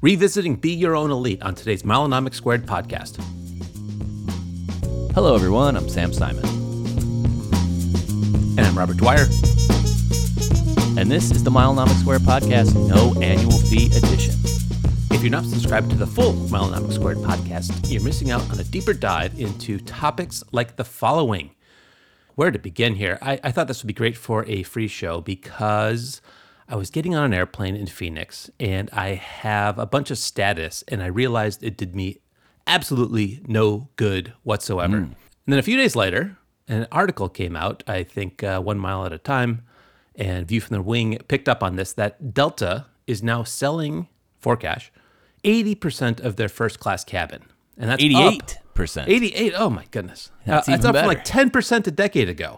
revisiting Be Your Own Elite on today's Milenomics Squared podcast. Hello, everyone. I'm Sam Simon. And I'm Robert Dwyer. And this is the Milenomics Squared podcast, no annual fee edition. If you're not subscribed to the full Milenomics Squared podcast, you're missing out on a deeper dive into topics like the following. Where to begin here? I thought this would be great for a free show because I was getting on an airplane in Phoenix and I have a bunch of status and I realized it did me absolutely no good whatsoever. And then a few days later, an article came out, I think 1 mile at a time, and View from the Wing picked up on this, that Delta is now selling for cash 80% of their first class cabin. And that's 88%. 88. Oh my goodness. That's up even from like 10% a decade ago.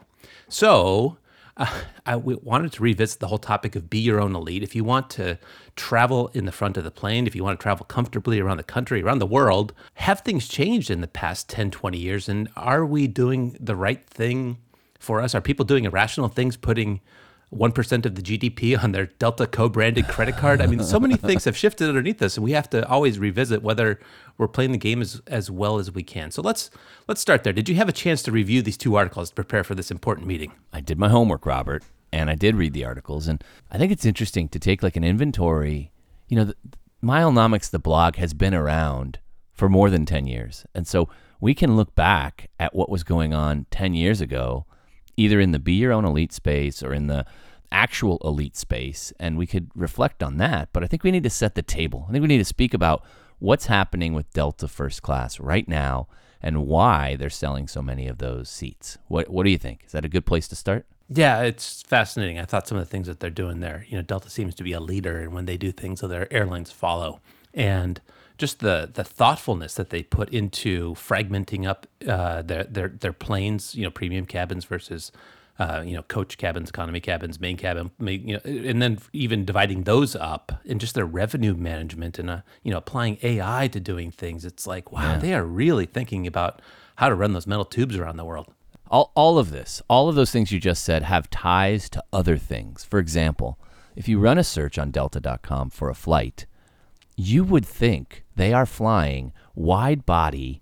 So we wanted to revisit the whole topic of Be Your Own Elite. If you want to travel in the front of the plane, if you want to travel comfortably around the country, around the world, have things changed in the past 10, 20 years? And are we doing the right thing for us? Are people doing irrational things, putting 1% of the GDP on their Delta co-branded credit card? I mean, so many things have shifted underneath this, and we have to always revisit whether we're playing the game as well as we can. So let's start there. Did you have a chance to review these two articles to prepare for this important meeting? I did my homework, Robert, and I did read the articles, and I think it's interesting to take like an inventory. You know, Milenomics, the blog, has been around for more than 10 years, and so we can look back at what was going on 10 years ago, either in the Be Your Own Elite space or in the actual elite space, and we could reflect on that. But I think we need to set the table. I think we need to speak about what's happening with Delta First Class right now and why they're selling so many of those seats. What do you think? Is that a good place to start? Yeah, it's fascinating. I thought some of the things that they're doing there, Delta seems to be a leader, and when they do things, other airlines follow. And just the thoughtfulness that they put into fragmenting up their planes, premium cabins versus coach cabins, economy cabins, main cabin, and then even dividing those up, and just their revenue management and applying AI to doing things. It's like, wow, They are really thinking about how to run those metal tubes around the world. All of those things you just said have ties to other things. For example, if you run a search on delta.com for a flight, you would think they are flying wide body,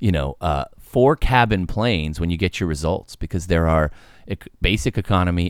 4-cabin planes when you get your results, because there are basic economy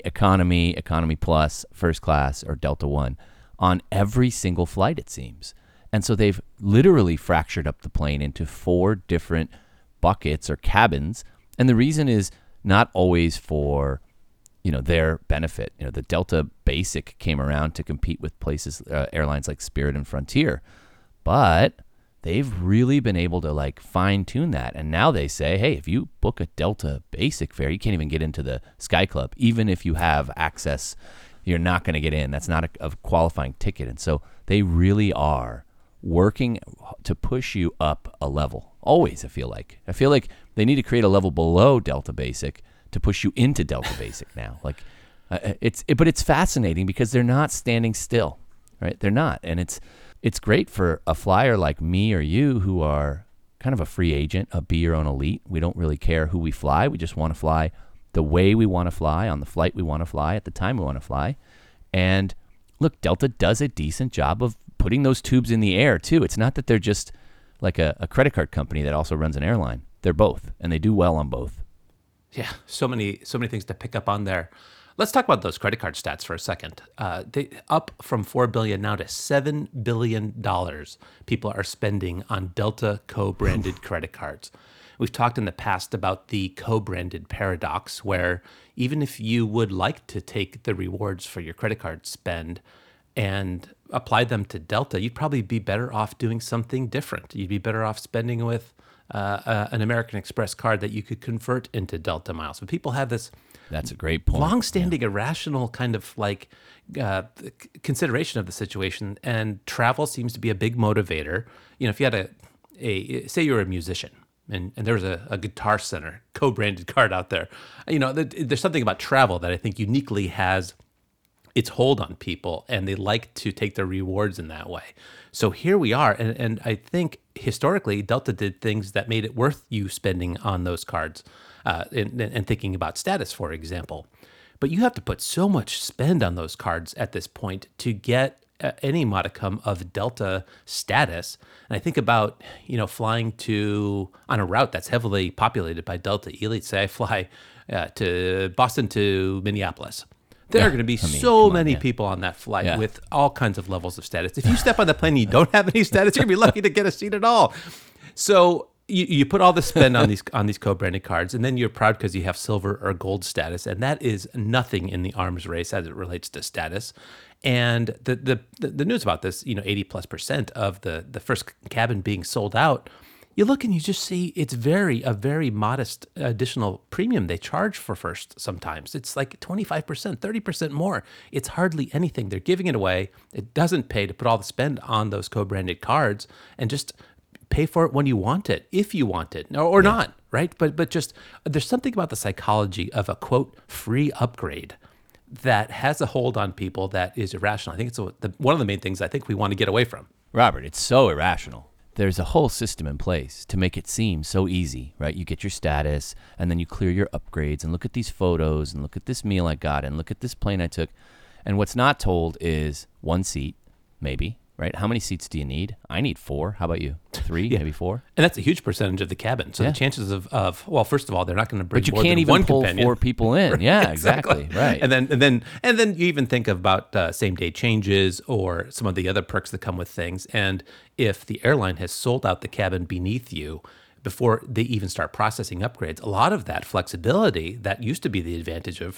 plus, first class, or Delta One on every single flight, it seems. And so they've literally fractured up the plane into 4 different buckets or cabins. And the reason is not always for their benefit. The Delta Basic came around to compete with airlines like Spirit and Frontier, but they've really been able to fine tune that. And now they say, hey, if you book a Delta Basic fare, you can't even get into the Sky Club. Even if you have access, you're not going to get in. That's not a qualifying ticket. And so they really are working to push you up a level. Always, I feel like they need to create a level below Delta Basic to push you into Delta Basic now. But it's fascinating because they're not standing still, right? They're not. And it's great for a flyer like me or you who are kind of a free agent, a Be Your Own Elite. We don't really care who we fly. We just want to fly the way we want to fly, on the flight we want to fly, at the time we want to fly. And look, Delta does a decent job of putting those tubes in the air too. It's not that they're just like a credit card company that also runs an airline. They're both, and they do well on both. Yeah, so many things to pick up on there. Let's talk about those credit card stats for a second. They up from $4 billion now to $7 billion people are spending on Delta co-branded credit cards. We've talked in the past about the co-branded paradox, where even if you would like to take the rewards for your credit card spend and apply them to Delta, you'd probably be better off doing something different. You'd be better off spending with an American Express card that you could convert into Delta miles. But people have this That's a great point. long-standing irrational kind of consideration of the situation, and travel seems to be a big motivator. If you had say you're a musician and there was a Guitar Center co-branded card out there, there's something about travel that I think uniquely has its hold on people, and they like to take their rewards in that way. So here we are, and I think historically Delta did things that made it worth you spending on those cards, and thinking about status, for example. But you have to put so much spend on those cards at this point to get any modicum of Delta status. And I think about, flying on a route that's heavily populated by Delta elites. Say I fly to Boston to Minneapolis. There are going to be so many people on that flight with all kinds of levels of status. If you step on the plane and you don't have any status, you're going to be lucky to get a seat at all. So you put all the spend on these co-branded cards, and then you're proud because you have silver or gold status, and that is nothing in the arms race as it relates to status. And the news about this, 80+% of the first cabin being sold out. You look and you just see it's a very modest additional premium they charge for first sometimes. It's like 25%, 30% more. It's hardly anything. They're giving it away. It doesn't pay to put all the spend on those co-branded cards, and just pay for it when you want it, if you want it, or not, right? But just there's something about the psychology of a, quote, free upgrade that has a hold on people that is irrational. I think it's one of the main things I think we want to get away from. Robert, it's so irrational. There's a whole system in place to make it seem so easy, right? You get your status, and then you clear your upgrades, and look at these photos, and look at this meal I got, and look at this plane I took. And what's not told is one seat, maybe, right? How many seats do you need? I need 4. How about you? 3, maybe 4? And that's a huge percentage of the cabin. So the chances of well, first of all, they're not going to bring more than one companion. But you can't even pull 4 people in. Right, yeah, exactly. Right. And then you even think about same day changes or some of the other perks that come with things. And if the airline has sold out the cabin beneath you before they even start processing upgrades, a lot of that flexibility that used to be the advantage of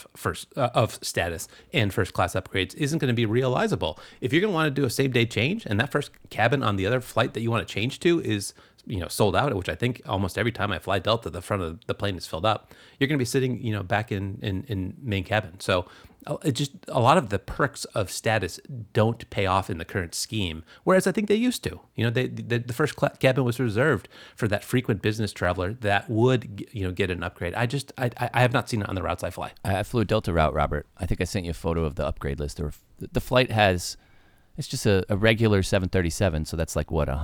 status and first class upgrades isn't going to be realizable. If you're going to want to do a same day change and that first cabin on the other flight that you want to change to is sold out, which I think almost every time I fly Delta, the front of the plane is filled up, you're going to be sitting back in main cabin. So it just a lot of the perks of status don't pay off in the current scheme, whereas I think they used to. The first cabin was reserved for that frequent business traveler that would get an upgrade. I have not seen it on the routes I fly. I flew a Delta route, Robert. I think I sent you a photo of the upgrade list. The flight has, it's just a regular 737, so that's like what,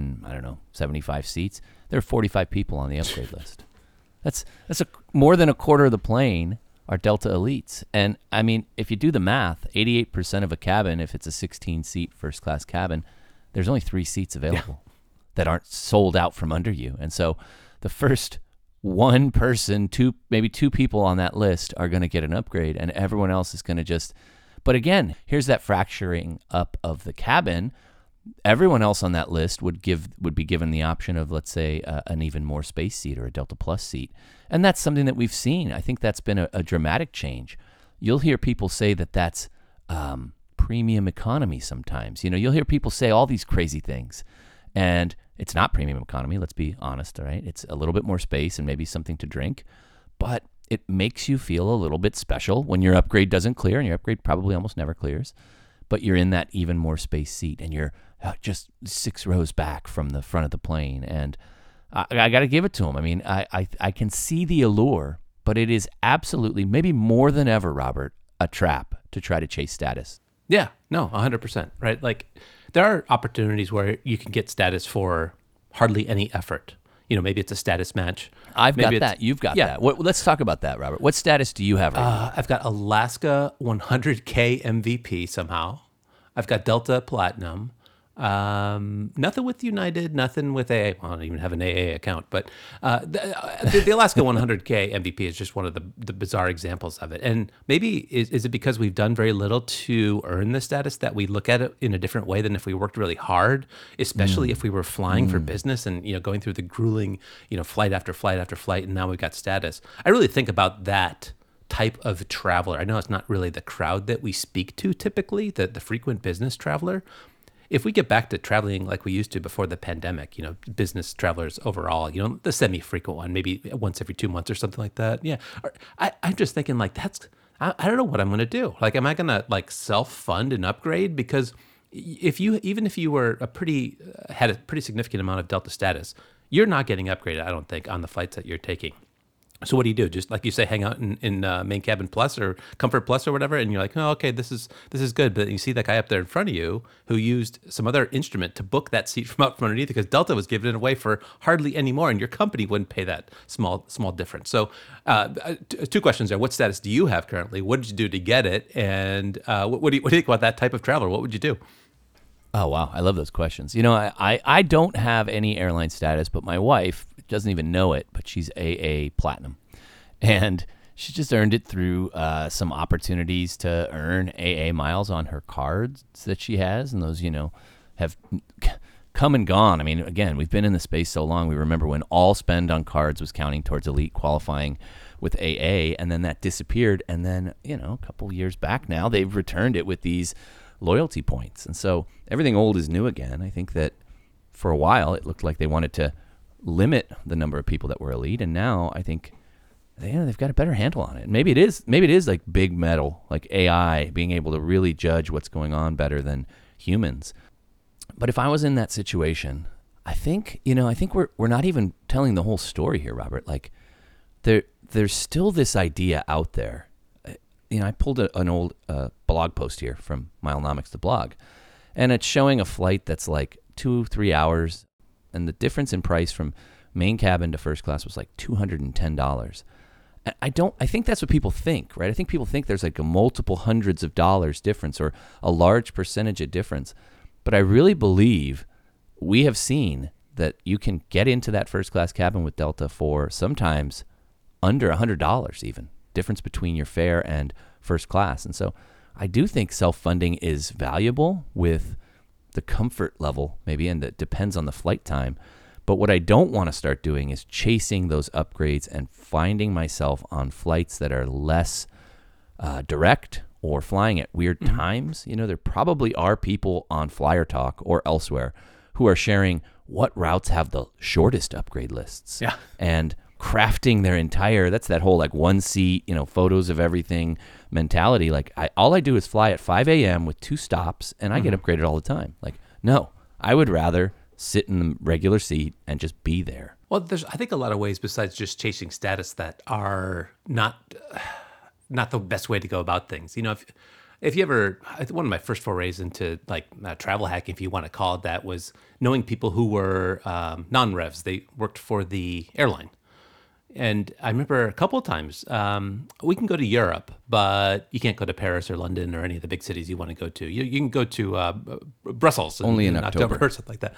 175 seats. There are 45 people on the upgrade list. That's more than a quarter of the plane are Delta elites. And I mean, if you do the math, 88% of a cabin, if it's a 16-seat first-class cabin, there's only 3 seats available that aren't sold out from under you. And so the first one person, maybe 2 people on that list are going to get an upgrade, and everyone else is going to just... But again, here's that fracturing up of the cabin. Everyone else on that list would be given the option of, let's say, an even more space seat or a Delta Plus seat. And that's something that we've seen. I think that's been a dramatic change. You'll hear people say that that's premium economy sometimes. You'll hear people say all these crazy things. And it's not premium economy, let's be honest, all right? It's a little bit more space and maybe something to drink. But it makes you feel a little bit special when your upgrade doesn't clear, and your upgrade probably almost never clears. But you're in that even more space seat, and you're just 6 rows back from the front of the plane. And I got to give it to them. I mean, I can see the allure, but it is absolutely, maybe more than ever, Robert, a trap to try to chase status. Yeah, no, 100%, right? Like, there are opportunities where you can get status for hardly any effort. Maybe it's a status match. I've got that. You've got that. Let's talk about that, Robert. What status do you have right now? I've got Alaska 100K MVP somehow. I've got Delta Platinum. Nothing with United, nothing with AA. Well, I don't even have an AA account, but the Alaska 100K MVP is just one of the bizarre examples of it. And maybe is it because we've done very little to earn the status that we look at it in a different way than if we worked really hard, especially if we were flying for business and going through the grueling flight after flight after flight, and now we've got status. I really think about that type of traveler. I know it's not really the crowd that we speak to typically, the frequent business traveler. If we get back to traveling like we used to before the pandemic, business travelers overall, the semi-frequent one, maybe once every 2 months or something like that. Yeah. I'm just thinking like I don't know what I'm going to do. Like, am I going to self-fund an upgrade? Because even if you were had a pretty significant amount of Delta status, you're not getting upgraded, I don't think, on the flights that you're taking. So what do you do? Just like you say, hang out in Main Cabin Plus or Comfort Plus or whatever, and you're like, oh, okay, this is good. But you see that guy up there in front of you who used some other instrument to book that seat from out from underneath because Delta was giving it away for hardly any more, and your company wouldn't pay that small difference. So, two questions there: what status do you have currently? What did you do to get it? And what do you think about that type of traveler? What would you do? Oh, wow. I love those questions. I don't have any airline status, but my wife doesn't even know it, but she's AA Platinum. And she just earned it through some opportunities to earn AA miles on her cards that she has. And those, have come and gone. I mean, again, we've been in the space so long. We remember when all spend on cards was counting towards elite qualifying with AA, and then that disappeared. And then, a couple years back now, they've returned it with these loyalty points. And so everything old is new again. I think that for a while it looked like they wanted to limit the number of people that were elite, and now I think they've got a better handle on it. Maybe it is like big metal, like AI being able to really judge what's going on better than humans. But if I was in that situation, I think we're not even telling the whole story here, Robert. Like there's still this idea out there. I pulled an old blog post here from Milenomics, the blog, and it's showing a flight that's like 2-3 hours, and the difference in price from main cabin to first class was like $210. I think that's what people think, right? I think people think there's like a multiple hundreds of dollars difference or a large percentage of difference. But I really believe we have seen that you can get into that first class cabin with Delta for sometimes under $100 even. Difference between your fare and first class. And so I do think self-funding is valuable with the comfort level maybe, and it depends on the flight time. But what I don't want to start doing is chasing those upgrades and finding myself on flights that are less direct or flying at weird times. There probably are people on Flyer Talk or elsewhere who are sharing what routes have the shortest upgrade lists. Yeah. And crafting their entire, that's that whole like one seat, photos of everything mentality. Like all I do is fly at 5 a.m. with 2 stops and I get upgraded all the time. Like, no, I would rather sit in the regular seat and just be there. Well, there's, I think, a lot of ways besides just chasing status that are not the best way to go about things. If you ever, one of my first forays into like travel hacking, if you want to call it that, was knowing people who were non-revs. They worked for the airline. And I remember a couple of times, we can go to Europe, but you can't go to Paris or London or any of the big cities you want to go to. You can go to Brussels only in October or something like that.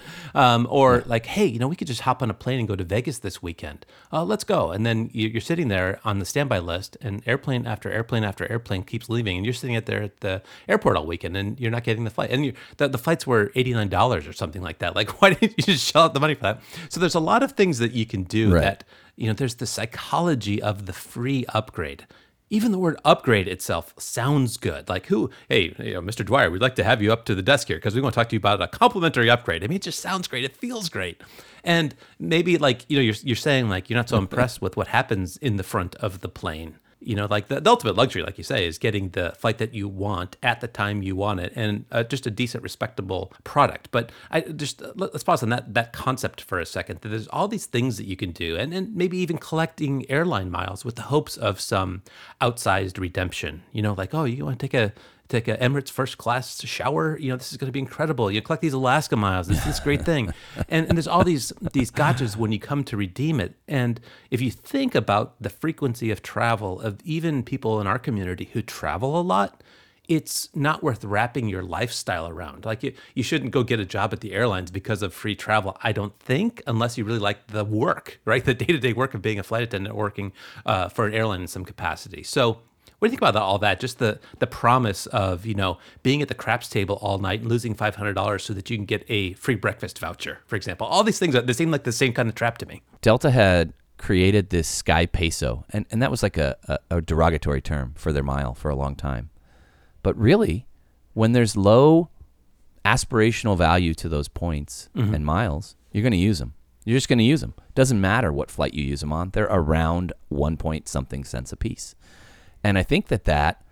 Like, hey, we could just hop on a plane and go to Vegas this weekend. Let's go. And then you're sitting there on the standby list, and airplane after airplane after airplane keeps leaving, and you're sitting there at the airport all weekend, and you're not getting the flight. And the flights were $89 or something like that. Like, why didn't you just shell out the money for that? So there's a lot of things that you can do that. There's the psychology of the free upgrade. Even the word upgrade itself sounds good. Like, hey, Mr. Dwyer, we'd like to have you up to the desk here because we want to talk to you about a complimentary upgrade. I mean, it just sounds great. It feels great. And maybe like, you're saying like, you're not so impressed with what happens in the front of the plane. Like the ultimate luxury, like you say, is getting the flight that you want at the time you want it, and just a decent, respectable product. But let's pause on that concept for a second. There's all these things that you can do, and maybe even collecting airline miles with the hopes of some outsized redemption. Like, oh, you want to take a Emirates first class shower, this is going to be incredible. You collect these Alaska miles. This is this great thing. And there's all these gotchas when you come to redeem it. And if you think about the frequency of travel of even people in our community who travel a lot, it's not worth wrapping your lifestyle around. Like you shouldn't go get a job at the airlines because of free travel, I don't think, unless you really like the work, right? The day-to-day work of being a flight attendant working for an airline in some capacity. So what do you think about all that? Just the promise of, being at the craps table all night and losing $500 so that you can get a free breakfast voucher, for example. All these things, they seem like the same kind of trap to me. Delta had created this Sky Peso, and that was like a derogatory term for their mile for a long time. But really, when there's low aspirational value to those points and miles, you're going to use them. You're just going to use them. Doesn't matter what flight you use them on. They're around 1 point something cents a piece. And I think that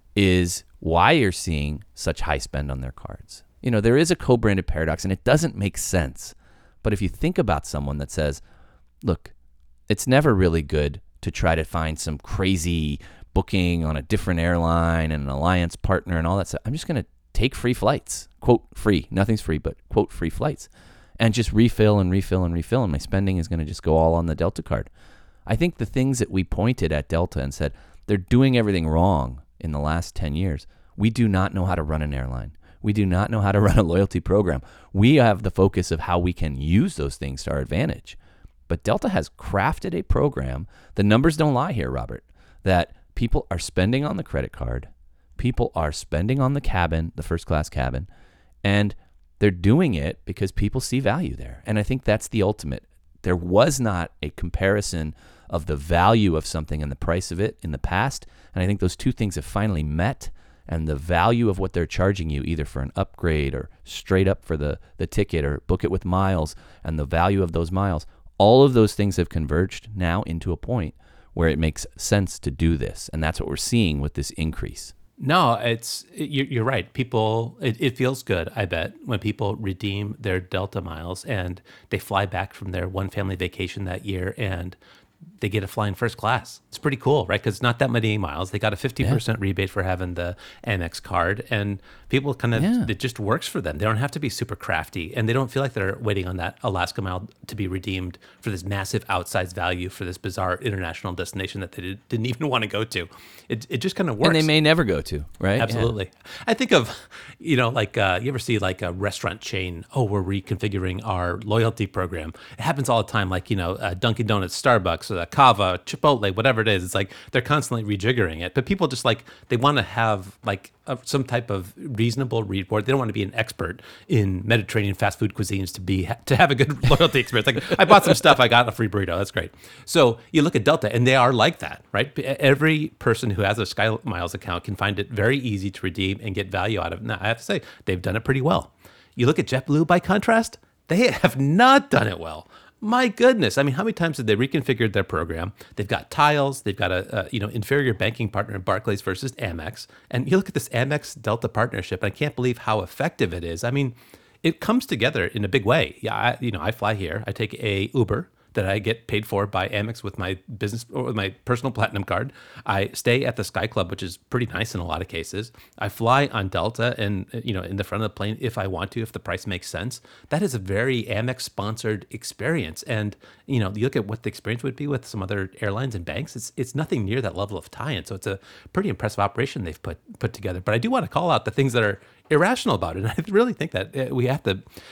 is why you're seeing such high spend on their cards. There is a co-branded paradox, and it doesn't make sense. But if you think about someone that says, look, it's never really good to try to find some crazy booking on a different airline and an alliance partner and all that stuff. I'm just going to take free flights, quote free, nothing's free, but quote free flights, and just refill and refill and refill. And my spending is going to just go all on the Delta card. I think the things that we pointed at Delta and said, they're doing everything wrong in the last 10 years. We do not know how to run an airline. We do not know how to run a loyalty program. We have the focus of how we can use those things to our advantage. But Delta has crafted a program. The numbers don't lie here, Robert, that people are spending on the credit card. People are spending on the cabin, the first class cabin, and they're doing it because people see value there. And I think that's the ultimate. There was not a comparison of the value of something and the price of it in the past. And I think those two things have finally met, and the value of what they're charging you, either for an upgrade or straight up for the ticket or book it with miles, and the value of those miles, all of those things have converged now into a point where it makes sense to do this. And that's what we're seeing with this increase. No, you're right. People, it feels good, I bet, when people redeem their Delta miles and they fly back from their one family vacation that year and they get to fly in first class. It's pretty cool, right? Because it's not that many miles. They got a 50% rebate for having the Amex card, and people kind of, it just works for them. They don't have to be super crafty, and they don't feel like they're waiting on that Alaska mile to be redeemed for this massive outsized value for this bizarre international destination that they didn't even want to go to. It just kind of works. And they may never go to, right? Absolutely. Yeah. I think of, like you ever see like a restaurant chain, we're reconfiguring our loyalty program. It happens all the time, like, Dunkin' Donuts, Starbucks, Kava, Chipotle, whatever it is. It's like they're constantly rejiggering it. But people just they want to have some type of reasonable reward. They don't want to be an expert in Mediterranean fast food cuisines to have a good loyalty experience. Like, I bought some stuff, I got a free burrito. That's great. So you look at Delta, and they are like that, right? Every person who has a Sky Miles account can find it very easy to redeem and get value out of it. Now, I have to say, they've done it pretty well. You look at JetBlue, by contrast, they have not done it well. My goodness. I mean, how many times have they reconfigured their program? They've got tiles. They've got a inferior banking partner in Barclays versus Amex. And you look at this Amex Delta partnership, and I can't believe how effective it is. I mean, it comes together in a big way. Yeah, I fly here. I take a Uber that I get paid for by Amex with my business or with my personal platinum card. I stay at the Sky Club, which is pretty nice in a lot of cases. I fly on Delta and, in the front of the plane if I want to, if the price makes sense. That is a very Amex sponsored experience. And, you look at what the experience would be with some other airlines and banks. It's nothing near that level of tie-in. So it's a pretty impressive operation they've put together. But I do want to call out the things that are irrational about it. And I really think that we have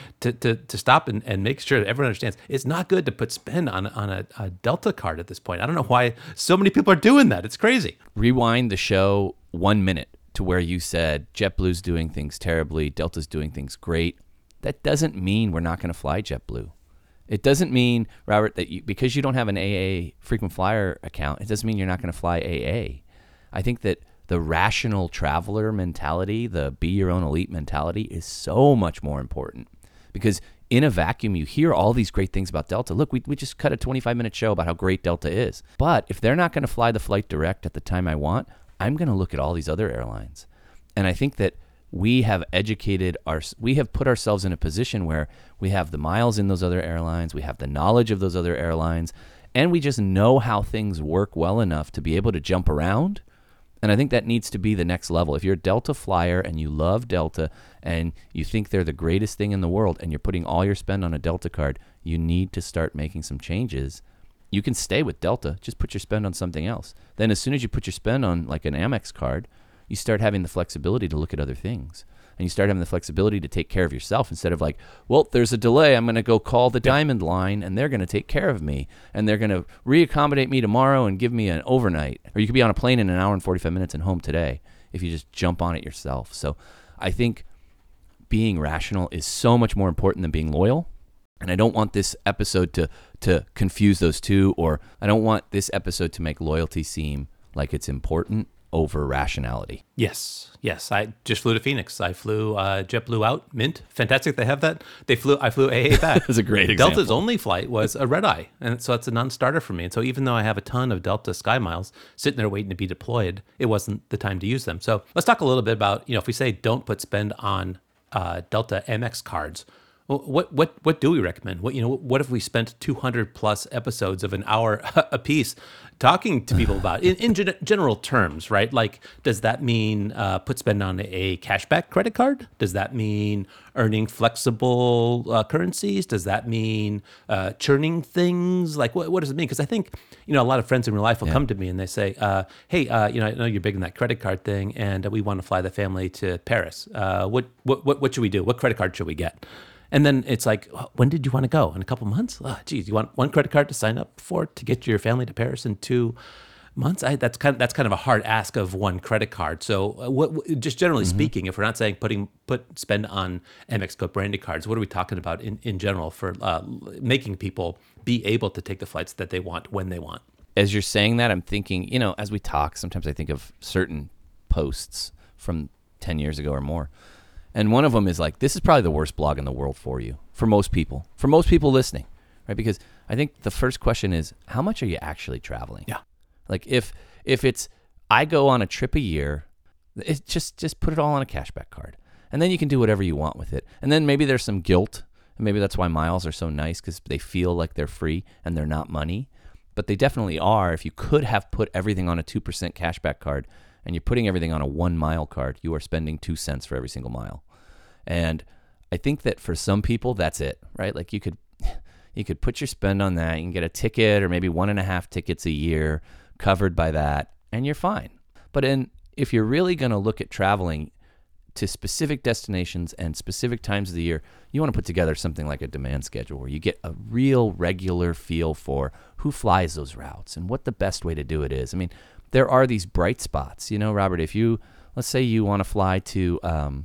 to stop and make sure that everyone understands it's not good to put spend on a Delta card at this point. I don't know why so many people are doing that. It's crazy. Rewind the show 1 minute to where you said JetBlue's doing things terribly, Delta's doing things great. That doesn't mean we're not going to fly JetBlue. It doesn't mean, Robert, that because you don't have an AA frequent flyer account, it doesn't mean you're not going to fly AA. I think that the rational traveler mentality, the be your own elite mentality is so much more important, because in a vacuum, you hear all these great things about Delta. Look, we just cut a 25-minute show about how great Delta is. But if they're not going to fly the flight direct at the time I want, I'm going to look at all these other airlines. And I think that we have we have put ourselves in a position where we have the miles in those other airlines, we have the knowledge of those other airlines, and we just know how things work well enough to be able to jump around. And I think that needs to be the next level. If you're a Delta flyer and you love Delta and you think they're the greatest thing in the world and you're putting all your spend on a Delta card, you need to start making some changes. You can stay with Delta, just put your spend on something else. Then as soon as you put your spend on like an Amex card, you start having the flexibility to look at other things. And you start having the flexibility to take care of yourself instead of like, well, there's a delay. I'm going to go call the Diamond Line and they're going to take care of me. And they're going to reaccommodate me tomorrow and give me an overnight. Or you could be on a plane in an hour and 45 minutes and home today if you just jump on it yourself. So I think being rational is so much more important than being loyal. And I don't want this episode to confuse those two, or I don't want this episode to make loyalty seem like it's important over rationality. Yes. I just flew to Phoenix. I flew JetBlue out, Mint. Fantastic they have that. I flew AA back. That's a great example. Delta's only flight was a red eye, and so it's a non-starter for me. And so even though I have a ton of Delta Sky Miles sitting there waiting to be deployed, it wasn't the time to use them. So let's talk a little bit about, if we say don't put spend on Delta Amex cards, Well, what do we recommend? What if we spent 200 plus episodes of an hour a piece talking to people about it in general terms, right? Like, does that mean spend on a cashback credit card? Does that mean earning flexible currencies? Does that mean churning things? Like, what does it mean? Because I think a lot of friends in real life will come to me and they say, "Hey, I know you're big in that credit card thing, and we want to fly the family to Paris. What should we do? What credit card should we get?" And then it's like, when did you want to go? In a couple months? Oh, geez, you want one credit card to sign up for to get your family to Paris in 2 months? That's kind of a hard ask of one credit card. So, just generally speaking, if we're not saying spend on Amex co-branded cards, what are we talking about in general for making people be able to take the flights that they want when they want? As you're saying that, I'm thinking, as we talk, sometimes I think of certain posts from 10 years ago or more. And one of them is like, this is probably the worst blog in the world for you, for most people listening, right? Because I think the first question is, how much are you actually traveling? Yeah. Like if it's, I go on a trip a year, it's just put it all on a cashback card. And then you can do whatever you want with it. And then maybe there's some guilt. And maybe that's why miles are so nice, because they feel like they're free and they're not money. But they definitely are. If you could have put everything on a 2% cashback card, and you're putting everything on a 1 mile card, you are spending 2 cents for every single mile. And I think that for some people, that's it, right? Like you could put your spend on that. You can get a ticket or maybe 1.5 tickets a year covered by that, and you're fine. But if you're really going to look at traveling to specific destinations and specific times of the year, you want to put together something like a demand schedule where you get a real regular feel for who flies those routes and what the best way to do it is. I mean, there are these bright spots, Robert, let's say you want to fly to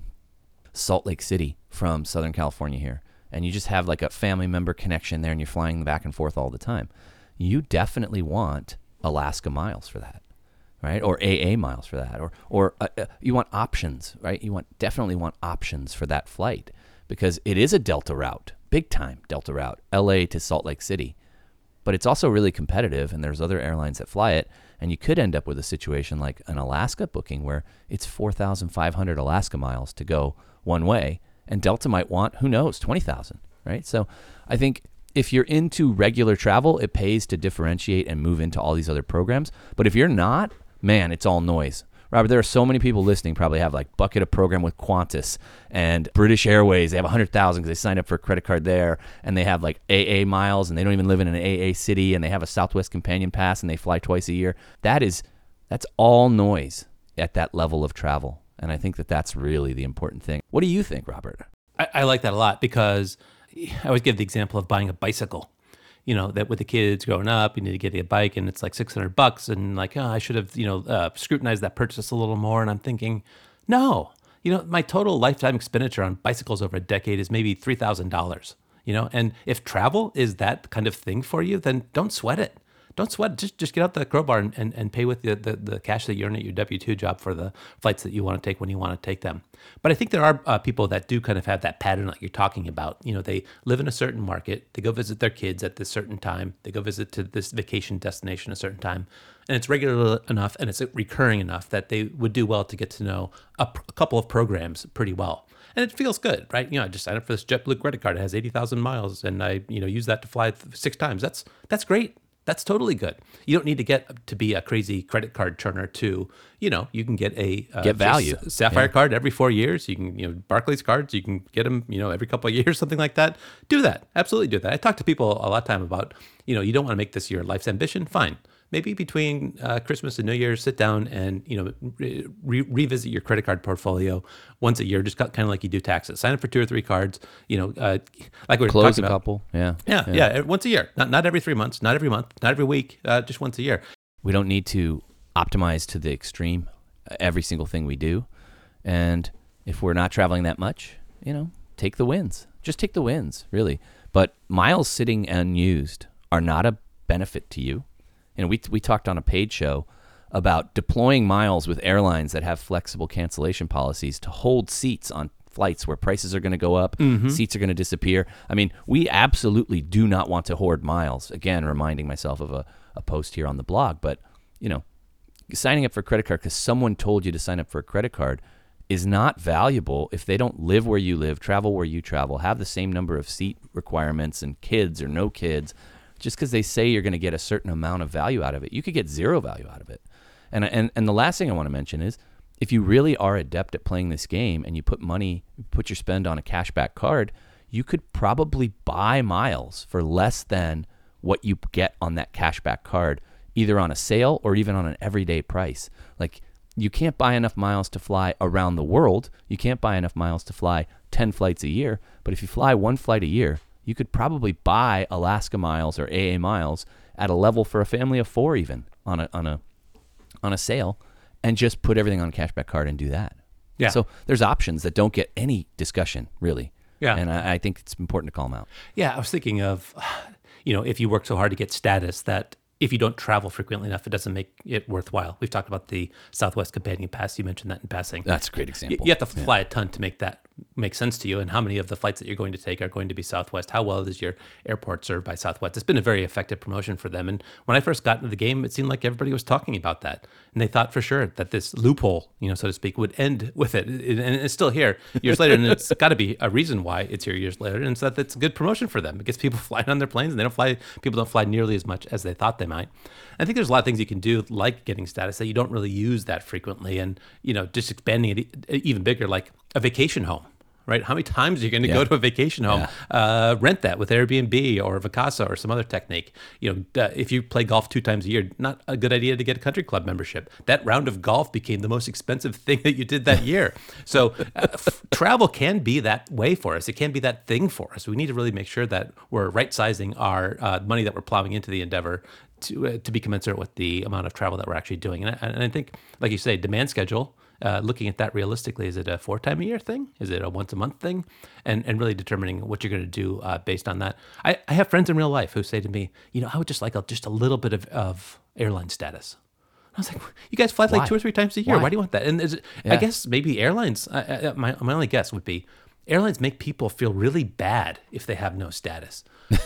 Salt Lake City from Southern California here, and you just have like a family member connection there and you're flying back and forth all the time. You definitely want Alaska miles for that, right? Or AA miles for that, or you want options, right? Definitely want options for that flight, because it is a Delta route, big time Delta route, LA to Salt Lake City. But it's also really competitive, and there's other airlines that fly it, and you could end up with a situation like an Alaska booking where it's 4,500 Alaska miles to go one way, and Delta might want, who knows, 20,000, right? So I think if you're into regular travel, it pays to differentiate and move into all these other programs. But if you're not, man, it's all noise. Robert, there are so many people listening probably have like bucket a program with Qantas and British Airways. They have 100,000 because they signed up for a credit card there, and they have like AA miles, and they don't even live in an AA city, and they have a Southwest Companion Pass, and they fly twice a year. That's all noise at that level of travel. And I think that that's really the important thing. What do you think, Robert? I like that a lot, because I always give the example of buying a bicycle. That with the kids growing up, you need to get a bike and it's like $600, and like, I should have, scrutinized that purchase a little more. And I'm thinking, no, my total lifetime expenditure on bicycles over a decade is maybe $3,000, and if travel is that kind of thing for you, then don't sweat it. Don't sweat. Just get out the crowbar and pay with the cash that you earn at your W-2 job for the flights that you want to take when you want to take them. But I think there are people that do kind of have that pattern like you're talking about. They live in a certain market. They go visit their kids at this certain time. They go visit to this vacation destination a certain time. And it's regular enough and it's recurring enough that they would do well to get to know a couple of programs pretty well. And it feels good, right? I just signed up for this JetBlue credit card. It has 80,000 miles, and I use that to fly 6 times. That's great. That's totally good. You don't need to get to be a crazy credit card churner to, you can get a get value Sapphire card every 4 years. You can, Barclays cards, you can get them, every couple of years, something like that. Do that. Absolutely do that. I talk to people a lot of time about, you don't want to make this your life's ambition. Fine. Maybe between Christmas and New Year's, sit down and revisit your credit card portfolio once a year, just kind of like you do taxes. Sign up for 2 or 3 cards. Like we were Close talking a about. Couple. Yeah. Once a year, not every 3 months, not every month, not every week, just once a year. We don't need to optimize to the extreme every single thing we do, and if we're not traveling that much, take the wins. Just take the wins, really. But miles sitting unused are not a benefit to you. We talked on a paid show about deploying miles with airlines that have flexible cancellation policies to hold seats on flights where prices are going to go up, seats are going to disappear. I mean, we absolutely do not want to hoard miles. Again, reminding myself of a post here on the blog. But, signing up for a credit card because someone told you to sign up for a credit card is not valuable if they don't live where you live, travel where you travel, have the same number of seat requirements and kids or no kids. Just because they say you're going to get a certain amount of value out of it, you could get zero value out of it. And the last thing I want to mention is, if you really are adept at playing this game and you put your spend on a cashback card, you could probably buy miles for less than what you get on that cashback card, either on a sale or even on an everyday price. Like, you can't buy enough miles to fly around the world. You can't buy enough miles to fly 10 flights a year. But if you fly one flight a year, you could probably buy Alaska miles or AA miles at a level for a family of 4 even on a sale, and just put everything on a cashback card and do that. Yeah. So there's options that don't get any discussion, really. Yeah. And I think it's important to call them out. Yeah, I was thinking of, if you work so hard to get status, that if you don't travel frequently enough, it doesn't make it worthwhile. We've talked about the Southwest Companion Pass. You mentioned that in passing. That's a great example. You have to fly a ton to make that make sense to you, and how many of the flights that you're going to take are going to be Southwest. How well is your airport served by Southwest? It's been a very effective promotion for them. And when I first got into the game, it seemed like everybody was talking about that. And they thought for sure that this loophole, so to speak, would end with it. And it's still here years later. And it's got to be a reason why it's here years later. And it's that it's a good promotion for them. It gets people flying on their planes, and people don't fly nearly as much as they thought they might. I think there's a lot of things you can do, like getting status, that you don't really use that frequently. And, just expanding it even bigger, like a vacation home. Right? How many times are you going to go to a vacation home? Rent that with Airbnb or Vacasa or some other technique. If you play golf 2 times a year, not a good idea to get a country club membership. That round of golf became the most expensive thing that you did that year. So travel can be that way for us. It can be that thing for us. We need to really make sure that we're right-sizing our money that we're plowing into the endeavor to be commensurate with the amount of travel that we're actually doing. And I think, like you say, demand schedule. Looking at that realistically, is it a 4-time-a-year thing? Is it a once-a-month thing? And really determining what you're going to do based on that. I have friends in real life who say to me, I would just like just a little bit of airline status. I was like, you guys fly like 2 or 3 times a year. Why do you want that? And I guess maybe airlines, my only guess would be, airlines make people feel really bad if they have no status.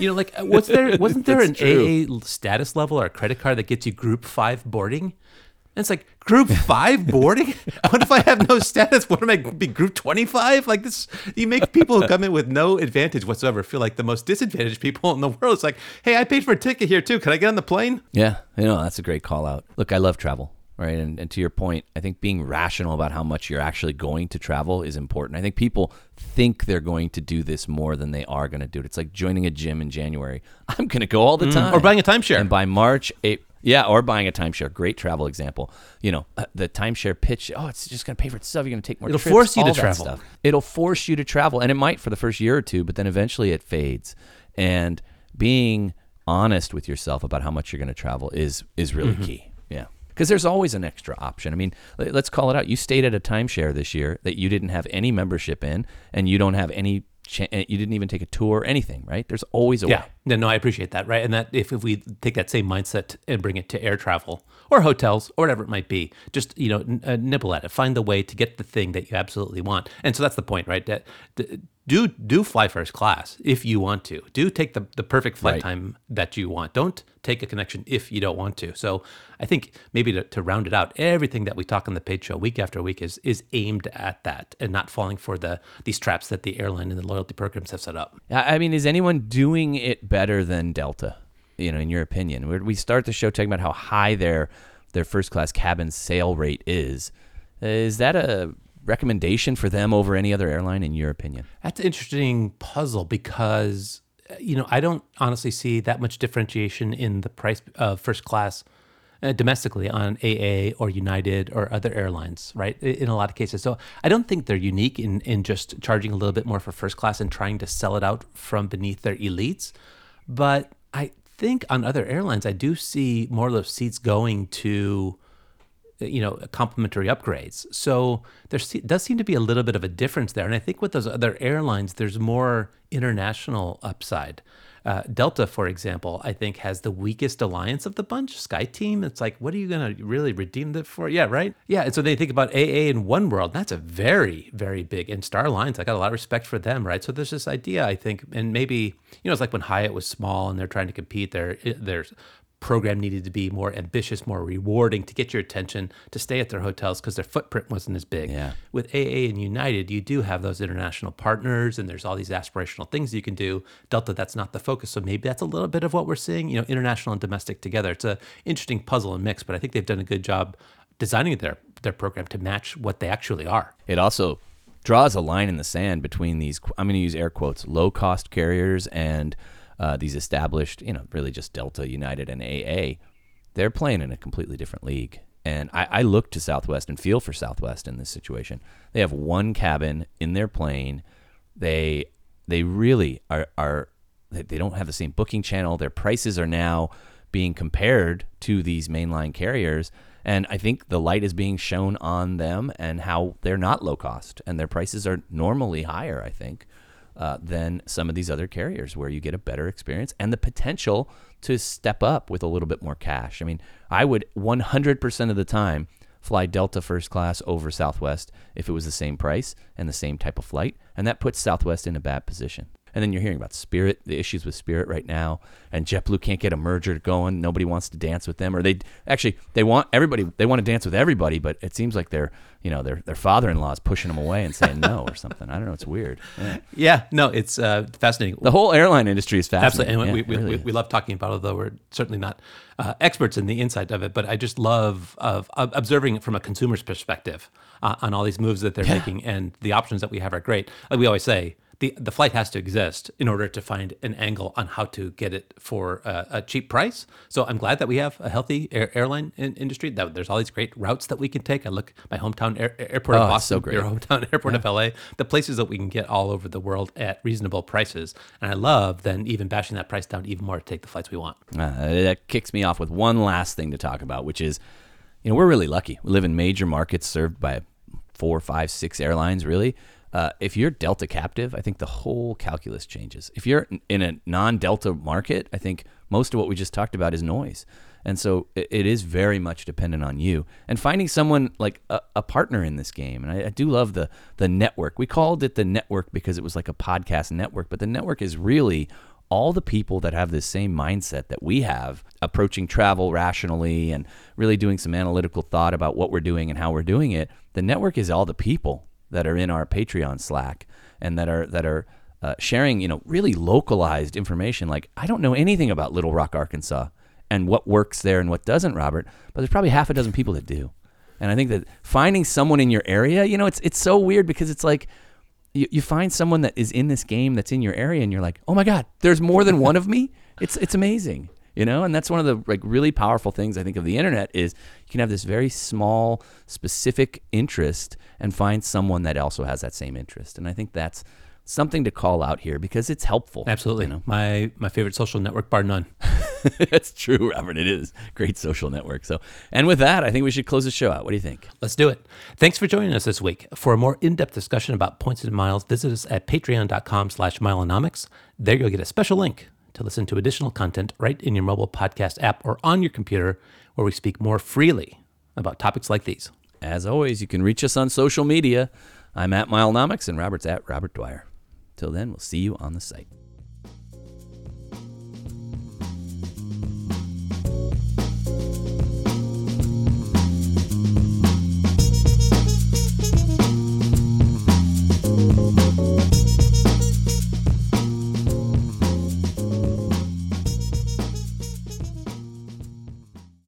Wasn't there an AA status level or a credit card that gets you Group 5 boarding? And it's like, Group 5 boarding? What if I have no status? What am I, be Group 25? Like this, you make people who come in with no advantage whatsoever feel like the most disadvantaged people in the world. It's like, hey, I paid for a ticket here too. Can I get on the plane? Yeah, that's a great call out. Look, I love travel, right? And to your point, I think being rational about how much you're actually going to travel is important. I think people think they're going to do this more than they are going to do it. It's like joining a gym in January. I'm going to go all the time. Or buying a timeshare. And by March, or buying a timeshare. Great travel example. The timeshare pitch, it's just going to pay for itself. You're going to take more trips. It'll force you to all that travel. Stuff. It'll force you to travel. And it might for the first year or two, but then eventually it fades. And being honest with yourself about how much you're going to travel is really key. Yeah. Because there's always an extra option. I mean, let's call it out. You stayed at a timeshare this year that you didn't have any membership in, and you don't have any you didn't even take a tour or anything, right? There's always a way. No, I appreciate that, right? And that if we take that same mindset and bring it to air travel or hotels or whatever it might be, just nibble at it, find the way to get the thing that you absolutely want. And so that's the point, right? That do fly first class if you want to. Do take the perfect flight time that you want. Don't take a connection if you don't want to. So I think maybe to round it out, everything that we talk on the Paid Show week after week is aimed at that and not falling for these traps that the airline and the loyalty programs have set up. I mean, is anyone doing it better than Delta, in your opinion? We start the show talking about how high their first class cabin sale rate is. Is that a recommendation for them over any other airline in your opinion? That's an interesting puzzle because, I don't honestly see that much differentiation in the price of first class domestically on AA or United or other airlines, right? In a lot of cases. So I don't think they're unique in just charging a little bit more for first class and trying to sell it out from beneath their elites. But I think on other airlines, I do see more of those seats going to complimentary upgrades. So there does seem to be a little bit of a difference there. And I think with those other airlines, there's more international upside. Delta, for example, I think has the weakest alliance of the bunch. SkyTeam, it's like, what are you going to really redeem that for? Yeah, right? Yeah, and so they think about AA in Oneworld. That's a very, very big. And Star Alliance, I got a lot of respect for them, right? So there's this idea, I think, and maybe, it's like when Hyatt was small and they're trying to compete, they're program needed to be more ambitious, more rewarding to get your attention to stay at their hotels because their footprint wasn't as big. Yeah. With AA and United, you do have those international partners and there's all these aspirational things you can do. Delta, that's not the focus. So maybe that's a little bit of what we're seeing, international and domestic together. It's an interesting puzzle and mix, but I think they've done a good job designing their program to match what they actually are. It also draws a line in the sand between these, I'm going to use air quotes, low-cost carriers and these established, really just Delta, United, and AA. They're playing in a completely different league. And I look to Southwest and feel for Southwest in this situation. They have one cabin in their plane. They really are they don't have the same booking channel. Their prices are now being compared to these mainline carriers. And I think the light is being shown on them and how they're not low cost. And their prices are normally higher, I think, than some of these other carriers where you get a better experience and the potential to step up with a little bit more cash. I mean, I would 100% of the time fly Delta first class over Southwest if it was the same price and the same type of flight. And that puts Southwest in a bad position. And then you're hearing about Spirit, the issues with Spirit right now, and JetBlue can't get a merger going. Nobody wants to dance with them, or they want everybody. They want to dance with everybody, but it seems like their father-in-law is pushing them away and saying no or something. I don't know. It's weird. Yeah, no, it's fascinating. The whole airline industry is fascinating. Absolutely, and we love talking about it, although we're certainly not experts in the inside of it. But I just love observing it from a consumer's perspective on all these moves that they're making, and the options that we have are great. Like we always say, the flight has to exist in order to find an angle on how to get it for a cheap price. So I'm glad that we have a healthy airline industry. That there's all these great routes that we can take. I look my hometown airport of Boston, so great. Your hometown airport of LA, the places that we can get all over the world at reasonable prices. And I love then even bashing that price down even more to take the flights we want. That kicks me off with one last thing to talk about, which is, we're really lucky. We live in major markets served by 4, 5, 6 airlines, really. If you're Delta captive, I think the whole calculus changes. If you're in a non-Delta market, I think most of what we just talked about is noise. And so it is very much dependent on you. And finding someone like a partner in this game. And I do love the network. We called it the network because it was like a podcast network. But the network is really all the people that have this same mindset that we have, approaching travel rationally and really doing some analytical thought about what we're doing and how we're doing it. The network is all the people that are in our Patreon Slack and that are sharing, really localized information. Like, I don't know anything about Little Rock, Arkansas and what works there and what doesn't, Robert, but there's probably half a dozen people that do. And I think that finding someone in your area, it's so weird because it's like you find someone that is in this game that's in your area and you're like, oh my God, there's more than one of me. It's amazing. And that's one of the really powerful things I think of the internet is you can have this very small, specific interest and find someone that also has that same interest. And I think that's something to call out here because it's helpful. Absolutely. My favorite social network, bar none. That's true, Robert. It is. Great social network. So, and with that, I think we should close the show out. What do you think? Let's do it. Thanks for joining us this week. For a more in-depth discussion about points and miles, visit us at patreon.com/mileonomics. There you'll get a special link to listen to additional content right in your mobile podcast app or on your computer, where we speak more freely about topics like these. As always, you can reach us on social media. I'm at Mileonomics and Robert's at Robert Dwyer. Till then, we'll see you on the site.